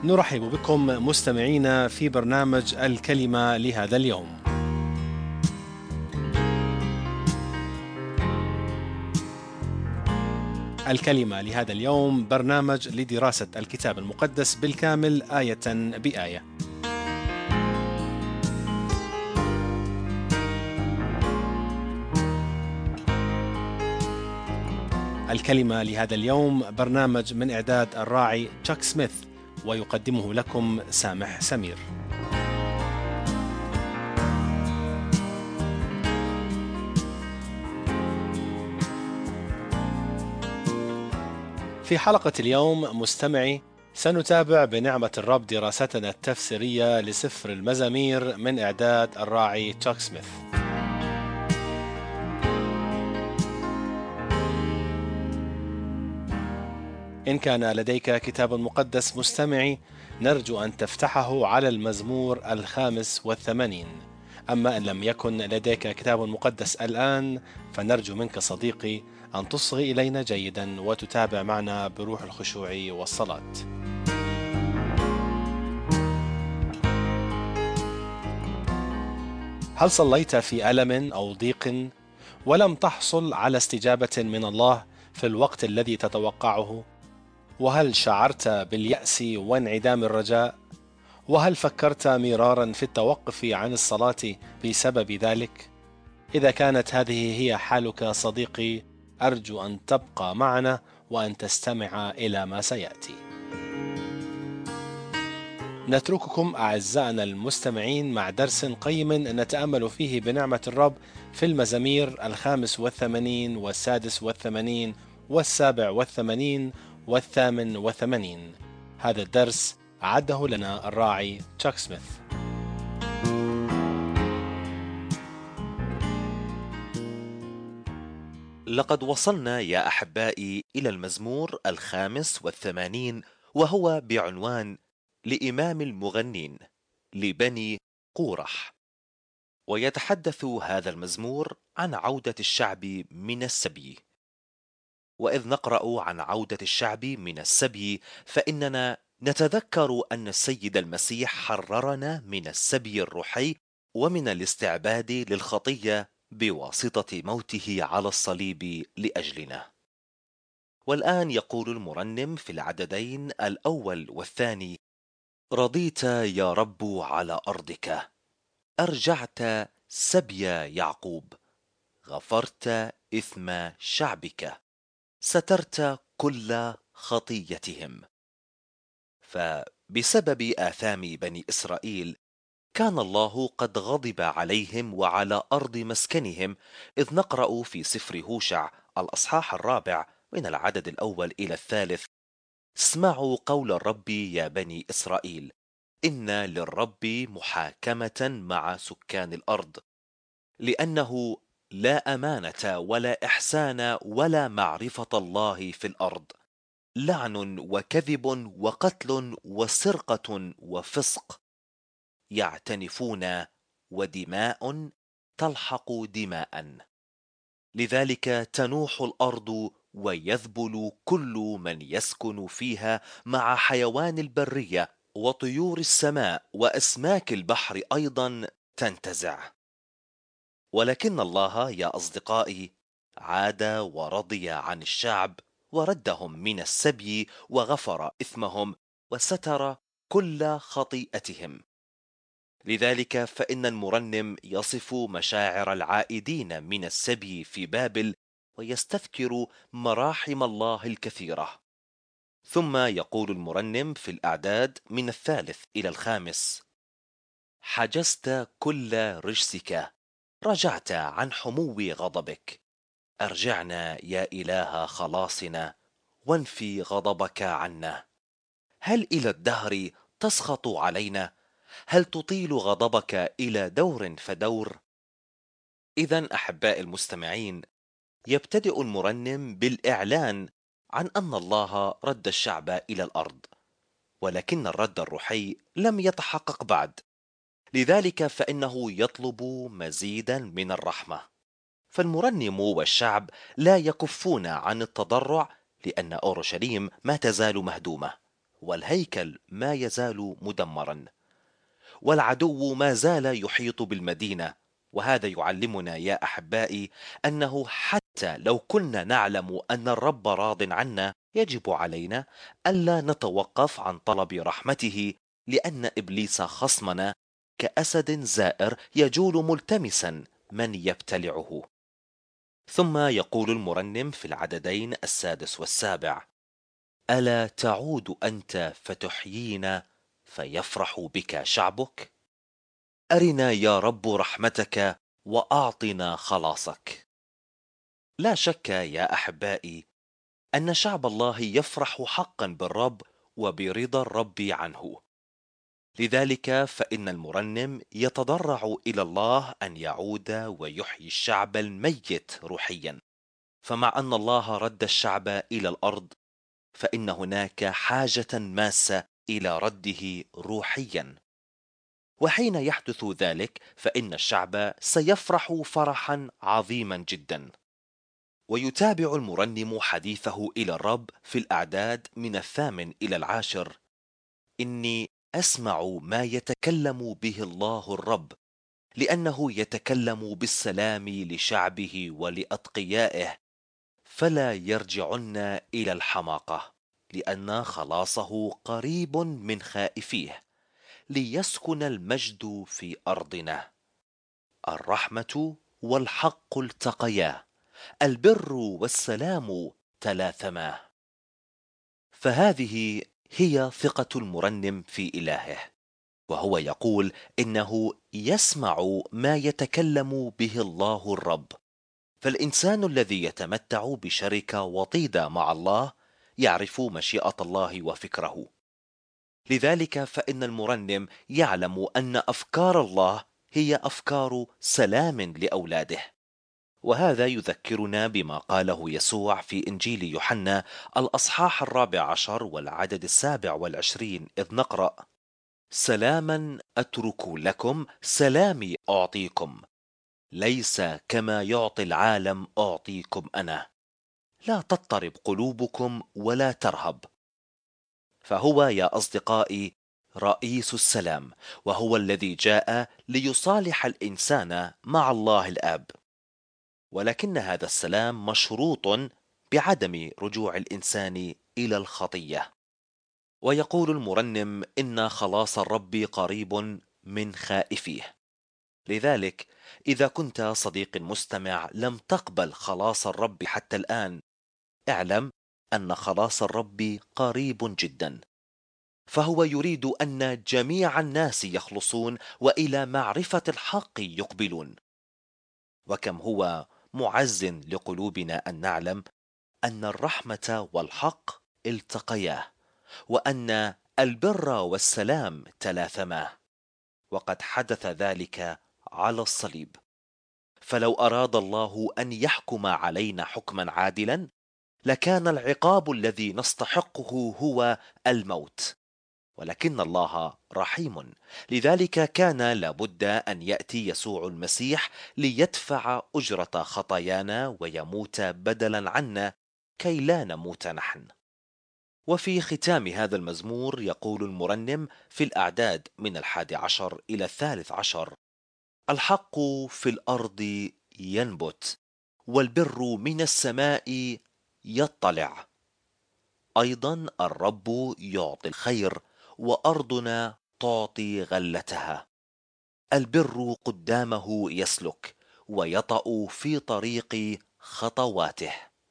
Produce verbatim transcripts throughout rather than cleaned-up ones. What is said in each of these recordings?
نرحب بكم مستمعينا في برنامج الكلمة لهذا اليوم. الكلمة لهذا اليوم برنامج لدراسة الكتاب المقدس بالكامل آية بآية. الكلمة لهذا اليوم برنامج من إعداد الراعي تشاك سميث، ويقدمه لكم سامح سمير. في حلقة اليوم مستمعي سنتابع بنعمة الرب دراستنا التفسيرية لسفر المزامير من إعداد الراعي تشاك سميث. إن كان لديك كتاب مقدس مستمعي، نرجو أن تفتحه على المزمور الخامس والثمانين. أما إن لم يكن لديك كتاب مقدس الآن، فنرجو منك صديقي أن تصغي إلينا جيدا وتتابع معنا بروح الخشوع والصلاة. هل صليت في ألم أو ضيق ولم تحصل على استجابة من الله في الوقت الذي تتوقعه؟ وهل شعرت باليأس وانعدام الرجاء؟ وهل فكرت مرارا في التوقف عن الصلاة بسبب ذلك؟ إذا كانت هذه هي حالك صديقي، أرجو أن تبقى معنا وأن تستمع إلى ما سيأتي. نترككم أعزائنا المستمعين مع درس قيم نتأمل فيه بنعمة الرب في المزامير الخامس والثمانين والسادس والثمانين والسابع والثمانين والثامن والثمانين. هذا الدرس أعده لنا الراعي تشاك سميث. لقد وصلنا يا أحبائي إلى المزمور الخامس والثمانين، وهو بعنوان لإمام المغنين لبني قورح. ويتحدث هذا المزمور عن عودة الشعب من السبي. وإذ نقرأ عن عودة الشعب من السبي، فإننا نتذكر أن السيد المسيح حررنا من السبي الروحي ومن الاستعباد للخطية بواسطة موته على الصليب لأجلنا. والآن يقول المرنم في العددين الأول والثاني: رضيت يا رب على أرضك، أرجعت سبي يعقوب، غفرت إثم شعبك، سترت كل خطيتهم. فبسبب آثام بني إسرائيل كان الله قد غضب عليهم وعلى أرض مسكنهم، إذ نقرأ في سفر هوشع الأصحاح الرابع من العدد الأول إلى الثالث: اسمعوا قول الرب يا بني إسرائيل، إن للرب محاكمة مع سكان الأرض، لأنه لا أمانة ولا إحسان ولا معرفة الله في الأرض، لعن وكذب وقتل وسرقة وفسق، يعتنفون ودماء تلحق دماء. لذلك تنوح الأرض ويذبل كل من يسكن فيها، مع حيوان البرية وطيور السماء وأسماك البحر أيضا تنتزع. ولكن الله يا أصدقائي عاد ورضي عن الشعب وردهم من السبي وغفر إثمهم وستر كل خطيئتهم. لذلك فإن المرنم يصف مشاعر العائدين من السبي في بابل ويستذكر مراحم الله الكثيرة. ثم يقول المرنم في الأعداد من الثالث إلى الخامس: حجزت كل رجسك، رجعت عن حمو غضبك، أرجعنا يا إله خلاصنا، وانفي غضبك عنا. هل إلى الدهر تسخط علينا؟ هل تطيل غضبك إلى دور فدور؟ إذن أحباء المستمعين، يبتدئ المرنم بالإعلان عن أن الله رد الشعب إلى الأرض، ولكن الرد الروحي لم يتحقق بعد. لذلك فإنه يطلب مزيدا من الرحمة. فالمرنم والشعب لا يكفون عن التضرع، لأن أورشليم ما تزال مهدومة، والهيكل ما يزال مدمرا، والعدو ما زال يحيط بالمدينة. وهذا يعلمنا يا أحبائي أنه حتى لو كنا نعلم أن الرب راض عنا، يجب علينا ألا نتوقف عن طلب رحمته، لأن إبليس خصمنا كأسد زائر يجول ملتمسا من يبتلعه. ثم يقول المرنم في العددين السادس والسابع: ألا تعود أنت فتحيينا فيفرح بك شعبك؟ أرنا يا رب رحمتك وأعطنا خلاصك. لا شك يا أحبائي أن شعب الله يفرح حقا بالرب وبرضا الرب عنه. لذلك فإن المرنم يتضرع إلى الله أن يعود ويحيي الشعب الميت روحيا. فمع أن الله رد الشعب إلى الأرض، فإن هناك حاجة ماسة إلى رده روحيا. وحين يحدث ذلك فإن الشعب سيفرح فرحا عظيما جدا. ويتابع المرنم حديثه إلى الرب في الأعداد من الثامن إلى العاشر: إني أسمع ما يتكلم به الله الرب، لأنه يتكلم بالسلام لشعبه ولأتقيائه، فلا يرجعن إلى الحماقة، لأن خلاصه قريب من خائفيه، ليسكن المجد في أرضنا. الرحمة والحق التقيا، البر والسلام تلاثما. فهذه هي ثقة المرنم في إلهه، وهو يقول إنه يسمع ما يتكلم به الله الرب. فالإنسان الذي يتمتع بشركة وطيدة مع الله يعرف مشيئة الله وفكره. لذلك فإن المرنم يعلم أن أفكار الله هي أفكار سلام لأولاده. وهذا يذكرنا بما قاله يسوع في إنجيل يوحنا الأصحاح الرابع عشر والعدد السابع والعشرين، إذ نقرأ: سلاما أترك لكم، سلامي أعطيكم، ليس كما يعطي العالم أعطيكم أنا، لا تضطرب قلوبكم ولا ترهب. فهو يا أصدقائي رئيس السلام، وهو الذي جاء ليصالح الإنسان مع الله الآب. ولكن هذا السلام مشروط بعدم رجوع الإنسان إلى الخطية. ويقول المرنم إن خلاص الرب قريب من خائفيه. لذلك إذا كنت صديق مستمع لم تقبل خلاص الرب حتى الآن، اعلم أن خلاص الرب قريب جدا. فهو يريد أن جميع الناس يخلصون وإلى معرفة الحق يقبلون. وكم هو معز لقلوبنا أن نعلم أن الرحمة والحق التقيا، وأن البر والسلام تلاثما، وقد حدث ذلك على الصليب. فلو أراد الله أن يحكم علينا حكما عادلا، لكان العقاب الذي نستحقه هو الموت. ولكن الله رحيم، لذلك كان لابد أن يأتي يسوع المسيح ليدفع أجرة خطايانا ويموت بدلا عنا كي لا نموت نحن. وفي ختام هذا المزمور يقول المرنم في الأعداد من الحادي عشر إلى الثالث عشر: الحق في الأرض ينبت، والبر من السماء يطلع. أيضا الرب يعطي الخير، وأرضنا تعطي غلتها. البر قدامه يسلك، ويطأ في طريق خطواته.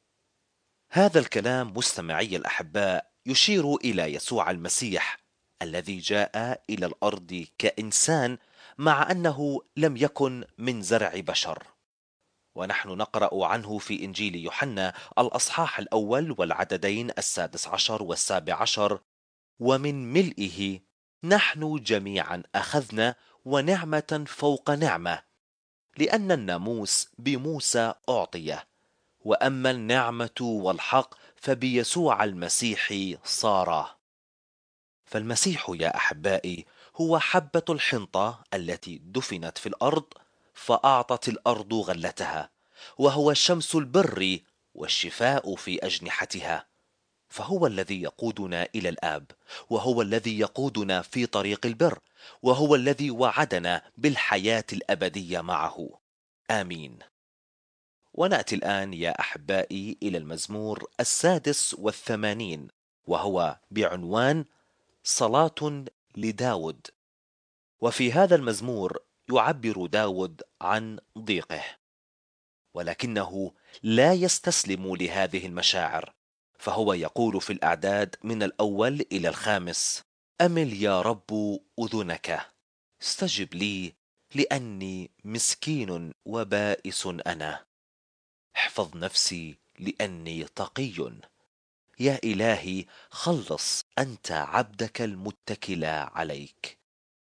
هذا الكلام مستمعي الأحباء يشير إلى يسوع المسيح الذي جاء إلى الأرض كإنسان، مع أنه لم يكن من زرع بشر. ونحن نقرأ عنه في إنجيل يوحنا الأصحاح الأول والعددين السادس عشر والسابع عشر: ومن ملئه نحن جميعا أخذنا، ونعمة فوق نعمة، لأن الناموس بموسى أعطي، وأما النعمة والحق فبيسوع المسيح صارا. فالمسيح يا أحبائي هو حبة الحنطة التي دفنت في الأرض فأعطت الأرض غلتها، وهو شمس البر والشفاء في أجنحتها. فهو الذي يقودنا إلى الآب، وهو الذي يقودنا في طريق البر، وهو الذي وعدنا بالحياة الأبدية معه. آمين. ونأتي الآن يا أحبائي إلى المزمور السادس والثمانين، وهو بعنوان صلاة لداود. وفي هذا المزمور يعبر داود عن ضيقه، ولكنه لا يستسلم لهذه المشاعر، فهو يقول في الأعداد من الأول إلى الخامس: أمل يا رب أذنك، استجب لي لأني مسكين وبائس أنا، احفظ نفسي لأني تقي، يا إلهي خلص أنت عبدك المتكل عليك.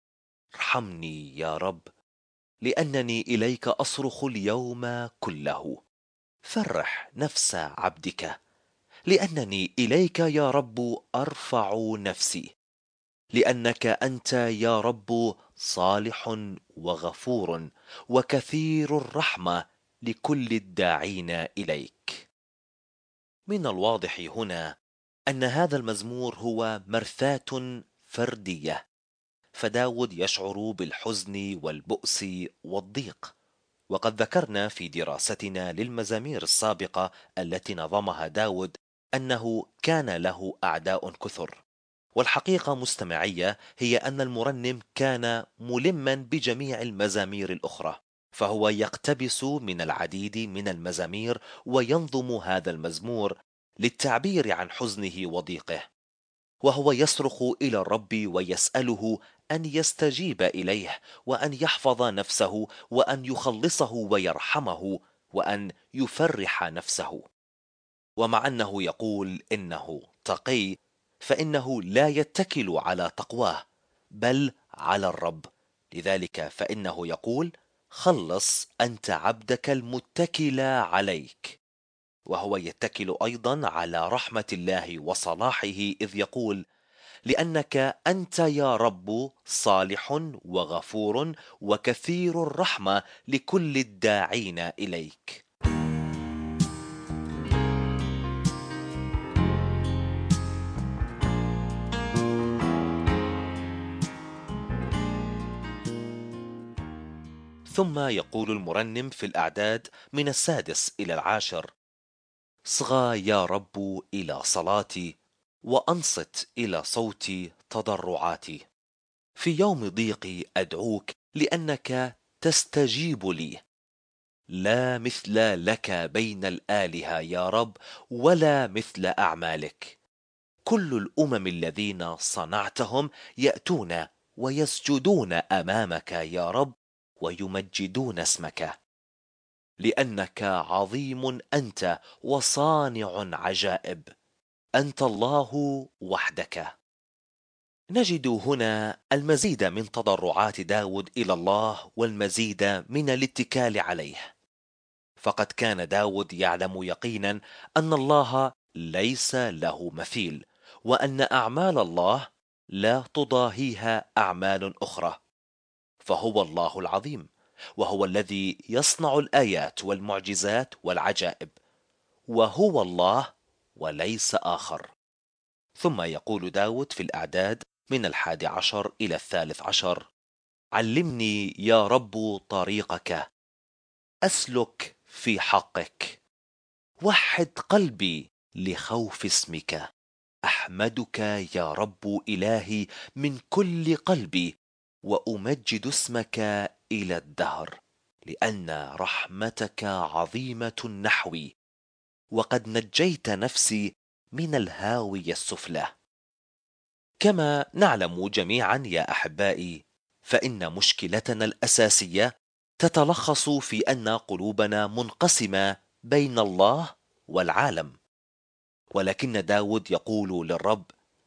ارحمني يا رب لأنني إليك أصرخ اليوم كله، فرح نفس عبدك لأنني إليك يا رب أرفع نفسي، لأنك أنت يا رب صالح وغفور وكثير الرحمة لكل الداعين إليك. من الواضح هنا أن هذا المزمور هو مرثاة فردية، فداود يشعر بالحزن والبؤس والضيق. وقد ذكرنا في دراستنا للمزامير السابقة التي نظمها داود أنه كان له أعداء كثر، والحقيقة مستمعية هي أن المرنم كان ملما بجميع المزامير الأخرى، فهو يقتبس من العديد من المزامير وينظم هذا المزمور للتعبير عن حزنه وضيقه، وهو يصرخ إلى الرب ويسأله أن يستجيب إليه، وأن يحفظ نفسه، وأن يخلصه ويرحمه، وأن يفرح نفسه. ومع أنه يقول إنه تقي، فإنه لا يتكل على تقواه بل على الرب، لذلك فإنه يقول: خلص أنت عبدك المتكل عليك. وهو يتكل أيضا على رحمة الله وصلاحه، إذ يقول: لأنك أنت يا رب صالح وغفور وكثير الرحمة لكل الداعين إليك. ثم يقول المرنم في الأعداد من السادس إلى العاشر: صغى يا رب إلى صلاتي، وأنصت إلى صوت تضرعاتي. في يوم ضيقي أدعوك لأنك تستجيب لي، لا مثل لك بين الآلهة يا رب، ولا مثل أعمالك. كل الأمم الذين صنعتهم يأتون ويسجدون أمامك يا رب، ويمجدون اسمك، لأنك عظيم أنت وصانع عجائب، أنت الله وحدك. نجد هنا المزيد من تضرعات داود إلى الله والمزيد من الاتكال عليه، فقد كان داود يعلم يقينا أن الله ليس له مثيل، وأن أعمال الله لا تضاهيها أعمال أخرى، فهو الله العظيم، وهو الذي يصنع الآيات والمعجزات والعجائب، وهو الله وليس آخر. ثم يقول داود في الأعداد من الحادي عشر إلى الثالث عشر: علمني يا رب طريقك، أسلك في حقك، وحد قلبي لخوف اسمك. أحمدك يا رب إلهي من كل قلبي، وأمجد اسمك إلى الدهر، لأن رحمتك عظيمة نحوي، وقد نجيت نفسي من الهاوية السفلى. كما نعلم جميعا يا أحبائي، فإن مشكلتنا الأساسية تتلخص في أن قلوبنا منقسمة بين الله والعالم، ولكن داود يقول للرب: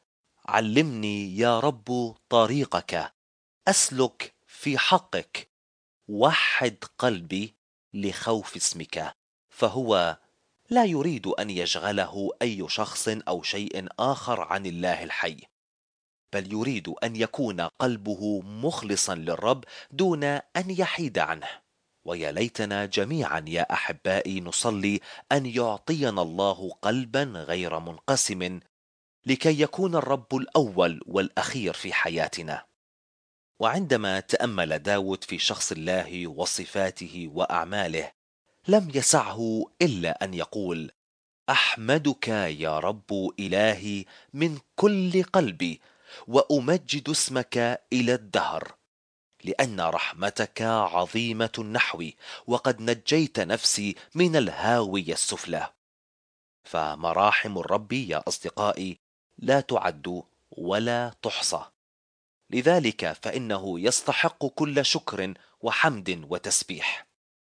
علمني يا رب طريقك، أسلك في حقك، وحد قلبي لخوف اسمك. فهو لا يريد أن يشغله أي شخص أو شيء آخر عن الله الحي، بل يريد أن يكون قلبه مخلصا للرب دون أن يحيد عنه. ويا ليتنا جميعا يا أحبائي نصلي أن يعطينا الله قلبا غير منقسم، لكي يكون الرب الأول والأخير في حياتنا. وعندما تأمل داود في شخص الله وصفاته وأعماله، لم يسعه إلا أن يقول: أحمدك يا رب إلهي من كل قلبي، وأمجد اسمك إلى الدهر، لأن رحمتك عظيمة نحوي، وقد نجيت نفسي من الهاوية السفلى. فمراحم الرب يا أصدقائي لا تعد ولا تحصى، لذلك فإنه يستحق كل شكر وحمد وتسبيح.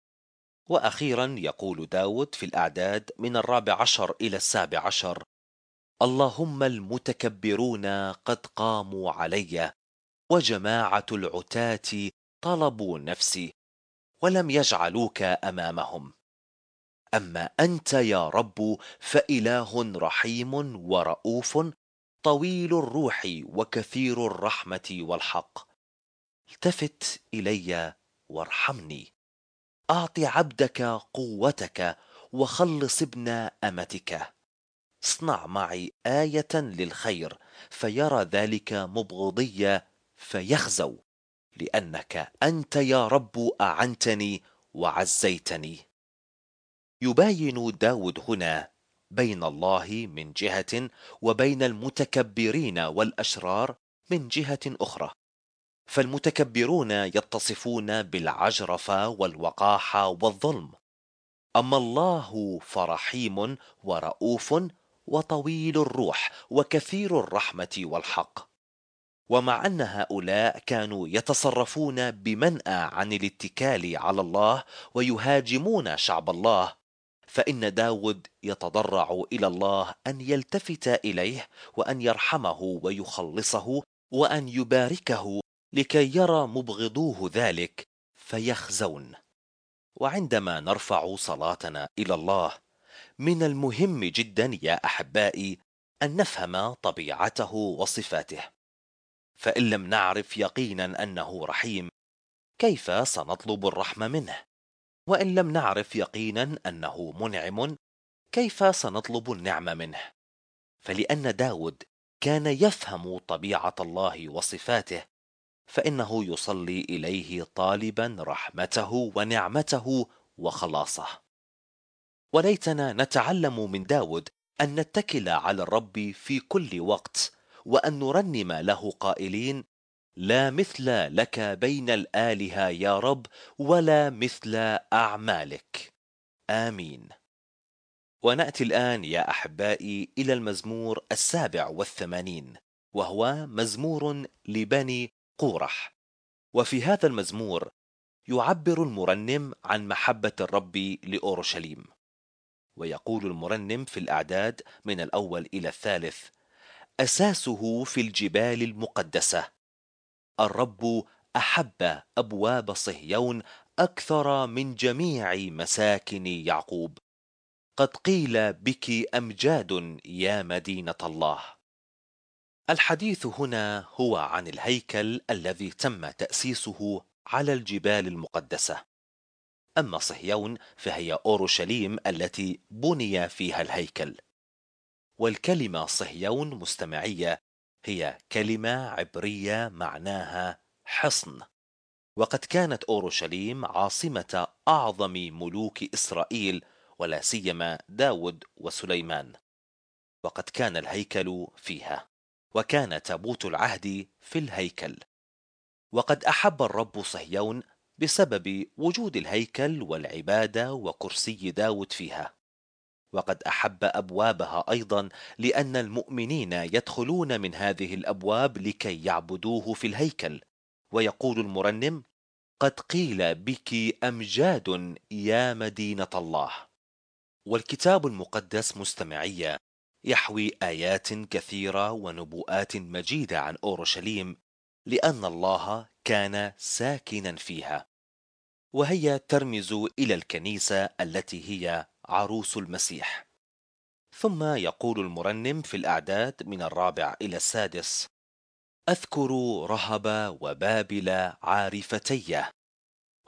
وأخيرا يقول داود في الأعداد من الرابع عشر إلى السابع عشر: اللهم المتكبرون قد قاموا علي، وجماعة العتاة طلبوا نفسي، ولم يجعلوك أمامهم. أما أنت يا رب فإله رحيم ورؤوف، طويل الروح وكثير الرحمة والحق. التفت إلي وارحمني، أعط عبدك قوتك، وخلص ابن أمتك. اصنع معي آية للخير، فيرى ذلك مبغضي فيخزوا، لأنك أنت يا رب أعنتني وعزيتني. يباين داود هنا بين الله من جهة، وبين المتكبرين والأشرار من جهة أخرى. فالمتكبرون يتصفون بالعجرفة والوقاحة والظلم، أما الله فرحيم ورؤوف وطويل الروح وكثير الرحمة والحق. ومع أن هؤلاء كانوا يتصرفون بمنأى عن الاتكال على الله ويهاجمون شعب الله، فإن داود يتضرع إلى الله أن يلتفت إليه، وأن يرحمه ويخلصه، وأن يباركه، لكي يرى مبغضوه ذلك فيخزون. وعندما نرفع صلاتنا إلى الله، من المهم جدا يا أحبائي أن نفهم طبيعته وصفاته. فإن لم نعرف يقينا أنه رحيم، كيف سنطلب الرحمة منه؟ وإن لم نعرف يقينا أنه منعم، كيف سنطلب النعمة منه؟ فلأن داود كان يفهم طبيعة الله وصفاته، فإنه يصلي إليه طالبا رحمته ونعمته وخلاصه. وليتنا نتعلم من داود أن نتكل على الرب في كل وقت، وأن نرنم له قائلين: لا مثل لك بين الآلهة يا رب، ولا مثل أعمالك. آمين. ونأتي الآن يا أحبائي إلى المزمور السابع والثمانين، وهو مزمور لبني قورح. وفي هذا المزمور يعبر المرنم عن محبة الرب لأورشليم. ويقول المرنم في الأعداد من الأول إلى الثالث: أساسه في الجبال المقدسة، الرب أحب أبواب صهيون أكثر من جميع مساكن يعقوب. قد قيل بك أمجاد يا مدينة الله. الحديث هنا هو عن الهيكل الذي تم تأسيسه على الجبال المقدسة. أما صهيون فهي أورشليم التي بني فيها الهيكل. والكلمة صهيون مستمعية هي كلمة عبرية معناها حصن. وقد كانت أورشليم عاصمة أعظم ملوك إسرائيل، ولا سيما داود وسليمان. وقد كان الهيكل فيها، وكان تابوت العهد في الهيكل. وقد أحب الرب صهيون بسبب وجود الهيكل والعبادة وكرسي داود فيها. وقد أحب أبوابها أيضا، لأن المؤمنين يدخلون من هذه الأبواب لكي يعبدوه في الهيكل. ويقول المرنم: قد قيل بك أمجاد يا مدينة الله. والكتاب المقدس مستمعية يحوي آيات كثيرة ونبوءات مجيدة عن أورشليم، لأن الله كان ساكنا فيها، وهي ترمز إلى الكنيسة التي هي عروس المسيح. ثم يقول المرنم في الأعداد من الرابع إلى السادس: أذكر رهب وبابل عارفتي،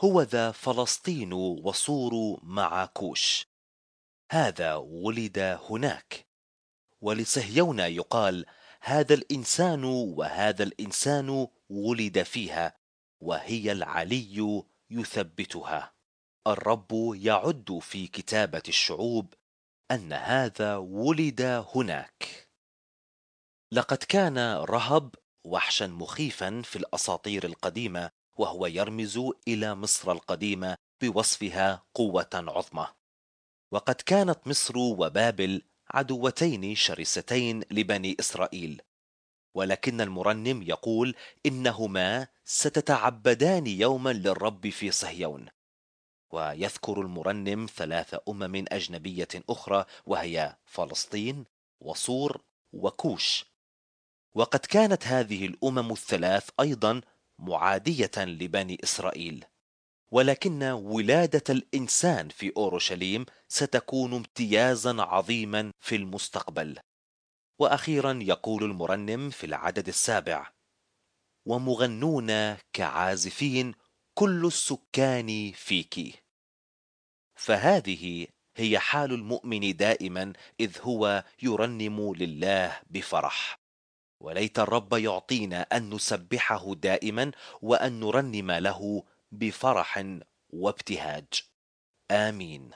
هو ذا فلسطين وصور مع كوش، هذا ولد هناك. ولصهيون يقال هذا الإنسان، وهذا الإنسان ولد فيها، وهي العلي يثبتها. الرب يعد في كتابة الشعوب أن هذا ولد هناك. لقد كان رهب وحشا مخيفا في الأساطير القديمة، وهو يرمز إلى مصر القديمة بوصفها قوة عظمى. وقد كانت مصر وبابل عدوتين شرستين لبني إسرائيل، ولكن المرنم يقول إنهما ستتعبدان يوما للرب في صهيون. ويذكر المرنم ثلاث أمم أجنبية أخرى، وهي فلسطين وصور وكوش. وقد كانت هذه الأمم الثلاث أيضا معادية لبني إسرائيل، ولكن ولادة الإنسان في أورشليم ستكون امتيازا عظيما في المستقبل. وأخيرا يقول المرنم في العدد السابع: ومغنون كعازفين كل السكان فيك. فهذه هي حال المؤمن دائما، إذ هو يرنم لله بفرح. وليت الرب يعطينا أن نسبحه دائما، وأن نرنم له بفرح وابتهاج. آمين.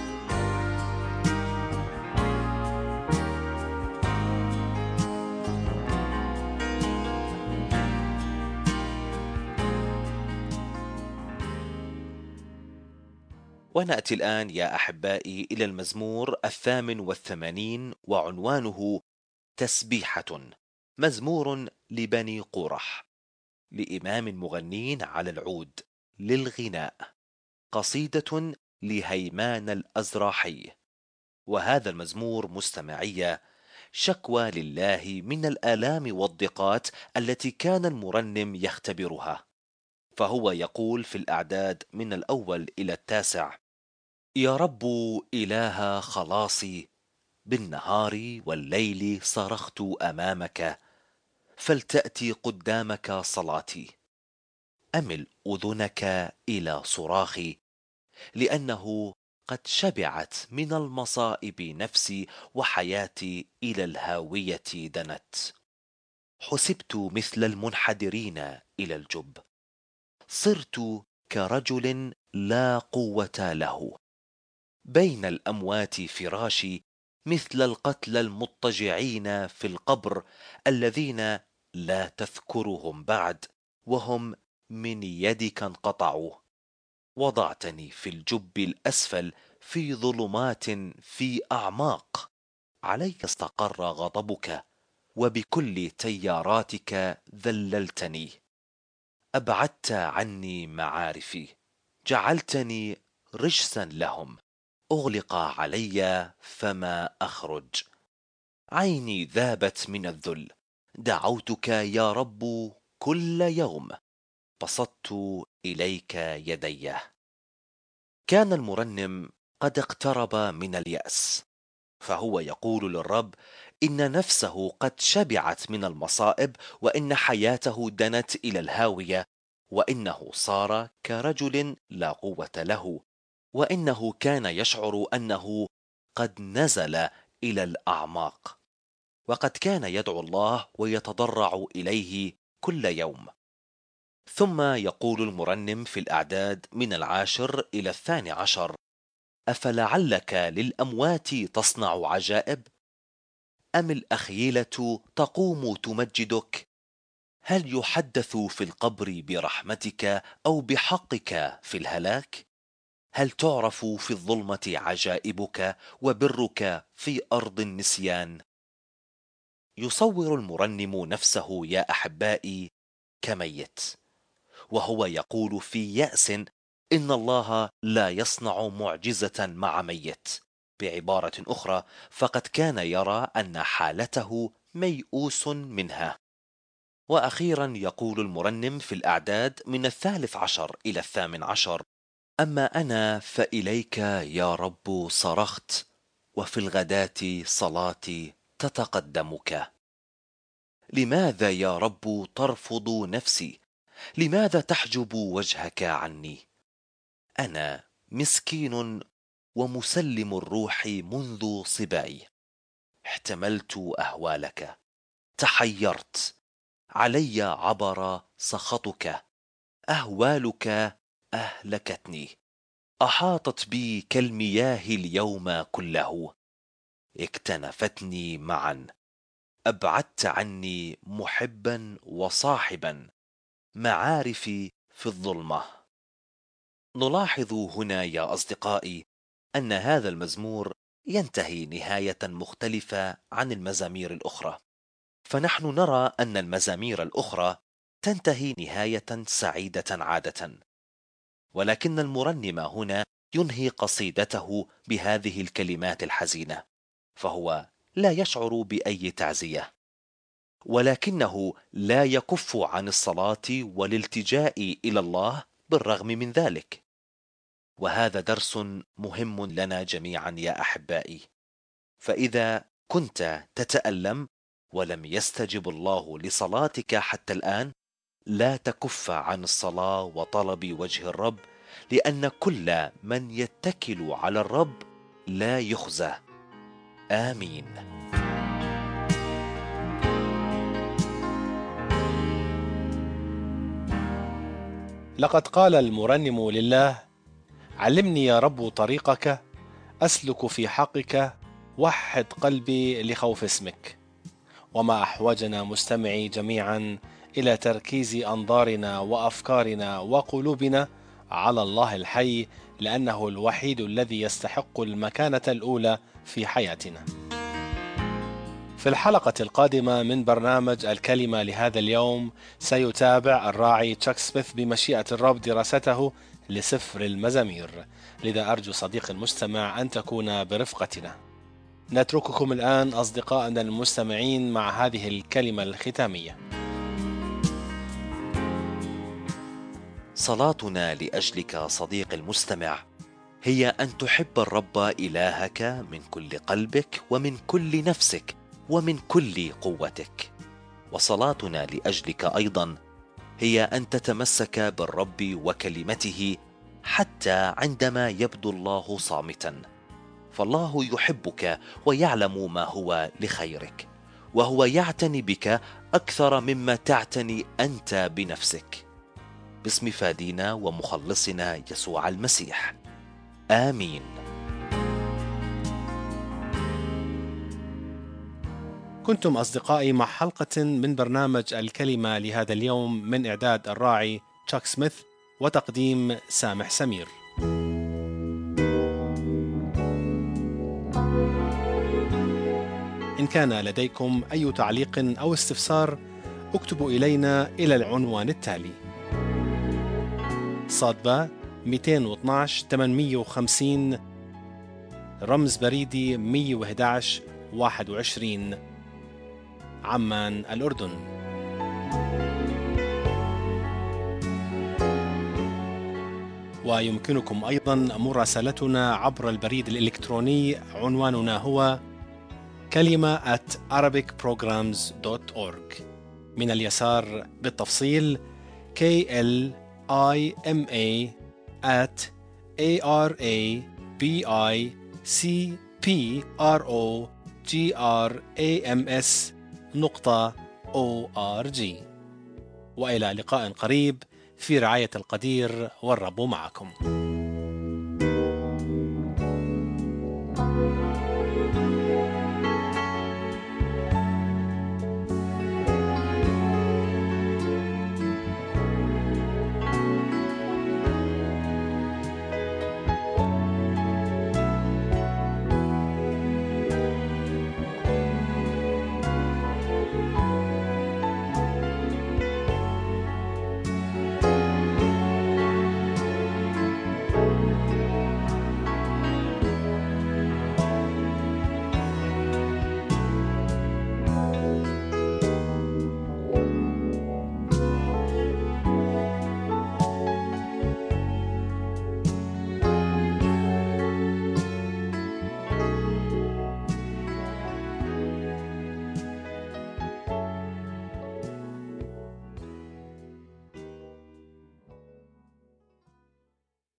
ونأتي الآن يا أحبائي إلى المزمور الثامن والثمانين، وعنوانه تسبيحة، مزمور لبني قورح، لإمام مغنين على العود، للغناء، قصيدة لهيمان الأزراحي. وهذا المزمور مستمعية شكوى لله من الآلام والضيقات التي كان المرنم يختبرها. فهو يقول في الأعداد من الأول إلى التاسع: يا رب إله خلاصي، بالنهار والليل صرخت أمامك، فلتأتي قدامك صلاتي. أمل أذنك إلى صراخي، لأنه قد شبعت من المصائب نفسي، وحياتي إلى الهاوية دنت. حسبت مثل المنحدرين إلى الجب، صرت كرجل لا قوة له. بين الأموات فراشي، مثل القتلى المضطجعين في القبر، الذين لا تذكرهم بعد، وهم من يدك انقطعوا. وضعتني في الجب الأسفل، في ظلمات، في أعماق. علي استقر غضبك، وبكل تياراتك ذللتني. أبعدت عني معارفي، جعلتني رجسا لهم. أغلق علي فما أخرج. عيني ذابت من الذل، دعوتك يا رب كل يوم، بسطت إليك يدي. كان المرنم قد اقترب من اليأس، فهو يقول للرب إن نفسه قد شبعت من المصائب، وإن حياته دنت إلى الهاوية، وإنه صار كرجل لا قوة له، وإنه كان يشعر أنه قد نزل إلى الأعماق. وقد كان يدعو الله ويتضرع إليه كل يوم. ثم يقول المرنم في الأعداد من العاشر إلى الثاني عشر: أفلعلك للأموات تصنع عجائب؟ أم الأخيلة تقوم تمجدك؟ هل يحدث في القبر برحمتك أو بحقك في الهلاك؟ هل تعرف في الظلمة عجائبك وبرك في أرض النسيان؟ يصور المرنم نفسه يا أحبائي كميت، وهو يقول في يأس إن الله لا يصنع معجزة مع ميت. بعبارة أخرى، فقد كان يرى أن حالته ميؤوس منها. وأخيرا يقول المرنم في الأعداد من الثالث عشر إلى الثامن عشر: أما أنا فإليك يا رب صرخت، وفي الغداة صلاتي تتقدمك. لماذا يا رب ترفض نفسي؟ لماذا تحجب وجهك عني؟ أنا مسكين ومسلم الروح منذ صباي، احتملت أهوالك، تحيرت، علي عبر سخطك، أهوالك أهلكتني، أحاطت بي كالمياه اليوم كله، اكتنفتني معا، أبعدت عني محبا وصاحبا، معارفي في الظلمة. نلاحظ هنا يا أصدقائي أن هذا المزمور ينتهي نهاية مختلفة عن المزامير الأخرى، فنحن نرى أن المزامير الأخرى تنتهي نهاية سعيدة عادة، ولكن المرنم هنا ينهي قصيدته بهذه الكلمات الحزينة، فهو لا يشعر بأي تعزية، ولكنه لا يكف عن الصلاة والالتجاء إلى الله بالرغم من ذلك. وهذا درس مهم لنا جميعا يا أحبائي، فإذا كنت تتألم ولم يستجب الله لصلاتك حتى الآن، لا تكف عن الصلاة وطلب وجه الرب، لأن كل من يتكل على الرب لا يخزى. آمين. لقد قال المرنم لله: علمني يا رب طريقك، أسلك في حقك، وحد قلبي لخوف اسمك. وما أحوجنا مستمعي جميعا إلى تركيز أنظارنا وأفكارنا وقلوبنا على الله الحي، لأنه الوحيد الذي يستحق المكانة الأولى في حياتنا. في الحلقة القادمة من برنامج الكلمة لهذا اليوم سيتابع الراعي تشاك سميث بمشيئة الرب دراسته لسفر المزامير، لذا أرجو صديق المستمع أن تكون برفقتنا. نترككم الآن أصدقائنا المستمعين مع هذه الكلمة الختامية. صلاتنا لأجلك صديق المستمع هي أن تحب الرب إلهك من كل قلبك ومن كل نفسك ومن كل قوتك، وصلاتنا لأجلك أيضا هي أن تتمسك بالرب وكلمته حتى عندما يبدو الله صامتا، فالله يحبك ويعلم ما هو لخيرك، وهو يعتني بك أكثر مما تعتني أنت بنفسك، باسم فادينا ومخلصنا يسوع المسيح. آمين. كنتم أصدقائي مع حلقة من برنامج الكلمة لهذا اليوم من إعداد الراعي تشاك سميث وتقديم سامح سمير. إن كان لديكم أي تعليق أو استفسار اكتبوا إلينا إلى العنوان التالي: صادبة مئتين واثني عشر ثمانمئة وخمسين، رمز بريدي مئة وأحد عشر واحد وعشرين، عمان الأردن. ويمكنكم أيضا مراسلتنا عبر البريد الإلكتروني، عنواننا هو كلمة at arabic programs dot org. من اليسار بالتفصيل K L I M A at A R A B I C P R O G R A M S نقطة O R G. وإلى لقاء قريب في رعاية القدير، والرب معكم.